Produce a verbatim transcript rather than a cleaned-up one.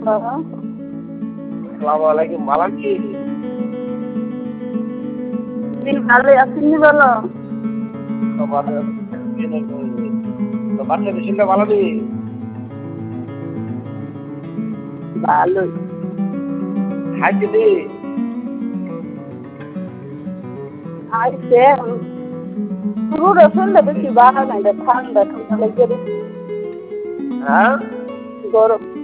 আসসালামু আলাইকুম, ভালো আছি? ভালো আছেন বলো। বাচ্চাদের শরীরটা ভালো নেই? ভালোই। খাইতে দে। খাইছে পুরো শুনলে বেশি বাড়া নাই, ঠান্ডা ঠান্ডা লেগে হ্যাঁ গরম